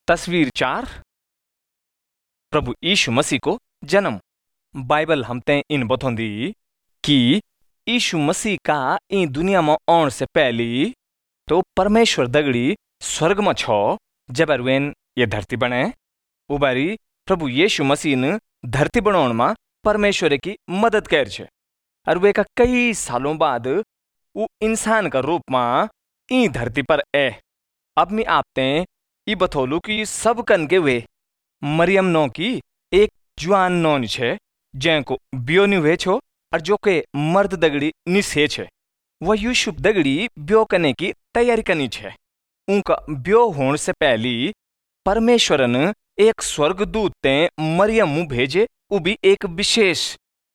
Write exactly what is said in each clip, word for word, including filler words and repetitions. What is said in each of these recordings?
तस्वीर चार, प्रभु यीशु मसीह को जन्म। बाइबल हमते इन बतौंदी कि यीशु मसीह का ई दुनिया में आउण से पहली तो परमेश्वर दगड़ी स्वर्ग में छो जबर वेन ये धरती बने उबारी प्रभु यीशु मसीह न धरती बनाउण में परमेश्वर की मदद कर छे और वे का कई सालों बाद वो इंसान का रूप में ई धरती पर ए। अब मैं आपते ई बतौलू कि सब कन के वे मरियम नो की एक जुआन नौन छे जैको ब्यो नी हुए छो और जो के मर्द दगड़ी निसे छे वह यूसुफ दगड़ी ब्यो करने की तैयारी करनी छे। उनका ब्यो होने से पहली परमेश्वर ने एक स्वर्गदूत ते मरियम मुँह भेजे, वो भी एक विशेष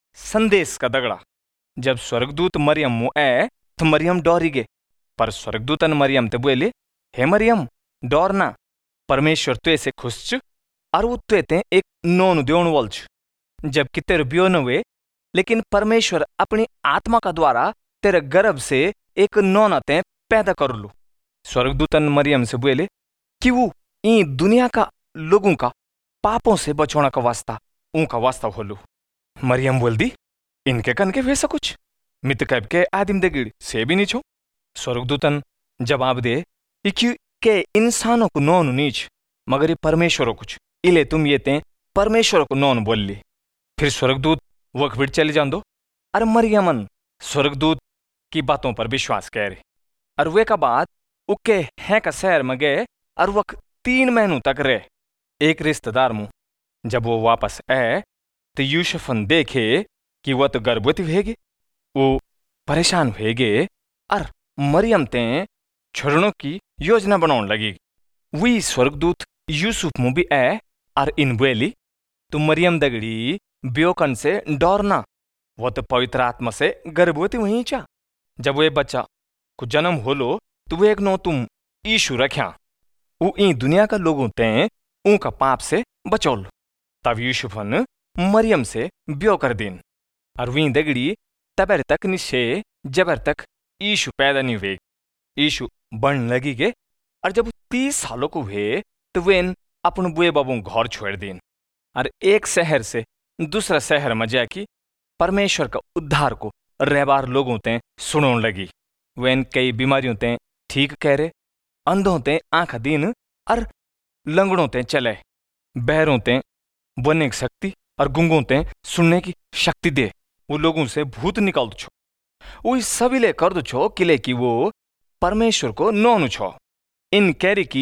संदेश का दगड़ा। जब स्वर्गदूत मरियम मुँह आए तो मरियम डरी गे, पर स्वर्गदूतन मरियम ते बोले, हे मरियम डरना, परमेश्वर तो ऐसे खुश च और वो तो ते एक नौन देण वाल छ। जबकि तेरे ब्यो न हुए लेकिन परमेश्वर अपनी आत्मा का द्वारा तेरे गर्भ से एक नौना ते पैदा कर लू। स्वर्गदूतन मरियम से बोले कि वो ई दुनिया का लोगों का पापों से बचाने का वास्ता उनका वास्ता होलू। मरियम बोल दी, इनके कन के वैसा कुछ मित कब के आदिम दगिड़ से भी नहीं छो। स्वर्गदूतन जवाब दे कि के इंसानों को नौन नीच मगर ये परमेश्वर कुछ इले तुम ये ते परमेश्वर को नौन बोल ली। फिर स्वर्गदूत वक फिर चले जान दो और मरियमन स्वर्गदूत की बातों पर विश्वास करे और वे का बाद उके हैं का शहर में गए और वक तीन महीनों तक रहे एक रिश्तेदार मुँह। जब वो वापस आए तो यूसुफन देखे कि वह तो गर्भवती भेगे, वो परेशान भेगे और मरियम ते छोड़ने की योजना बनाने लगी। वही स्वर्गदूत यूसुफ मुँह भी आए और इन बोली, तो मरियम दगड़ी ब्योकन से डरना, वो तो पवित्र आत्मा से गर्भवती वहीं चा। जब वो बच्चा को जन्म होलो तो वो एक नो तुम यीशु रख्या, वो ई दुनिया का लोगों ते उनका पाप से बचौल। तब यूसुफन मरियम से ब्यो कर दिन और वहीं दगड़ी तबर तक निशे जबर तक यीशु पैदा नहीं हुए। यीशु बन लगी के और जब तीस सालों को हुए तो वेन अपन बुए बाबू घर छोड़ दिन और एक शहर से दूसरा शहर में जाके परमेश्वर का उद्धार को रहबार लोगों ते सुनने लगी। वेन कई बीमारियों ते ठीक कह रहे, अंधों ते आंख दिन और लंगड़ों ते चले, बहरों ते बोलने की शक्ति और गुंगों ते सुनने की शक्ति दे। वो लोगों से भूत निकाल दो छो, वो सभी ले कर दो छो किले की वो परमेश्वर को नौनु छो। इन कैरी की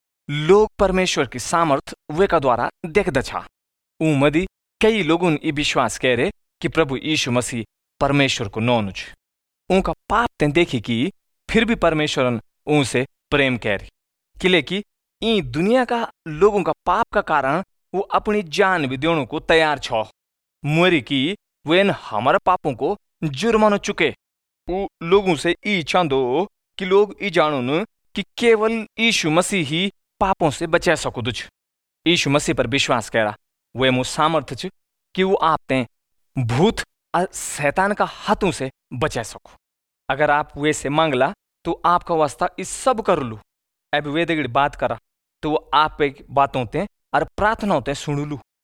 लोग परमेश्वर की सामर्थ वे का द्वारा देख दछा। ऊ मदी कई लोगों ने विश्वास कह रहे कि प्रभु यीशु मसीह परमेश्वर को नौनु छ। उनका पाप ते देखी कि फिर भी परमेश्वर उनसे प्रेम कह रही किले की ई दुनिया का लोगों का पाप का कारण वो अपनी जान भी देने को तैयार छो। मोरी की वेन हमारे पापों को जुर्माना चुके, वो लोगों से ई चांदो कि लोग ई जानो न कि केवल यीशु मसीह ही पापों से बचा सको दुछ। यीशु मसीह पर विश्वास करा वे मु सामर्थ्य छ कि वो आपते भूत और शैतान का हाथों से बचा सको। अगर आप वे से मांगला तो आपका वास्ता इस सब कर लू। अब वे दगड़ी बात करा तो वो आप बातों ते और प्रार्थनाओं ते सुन लू।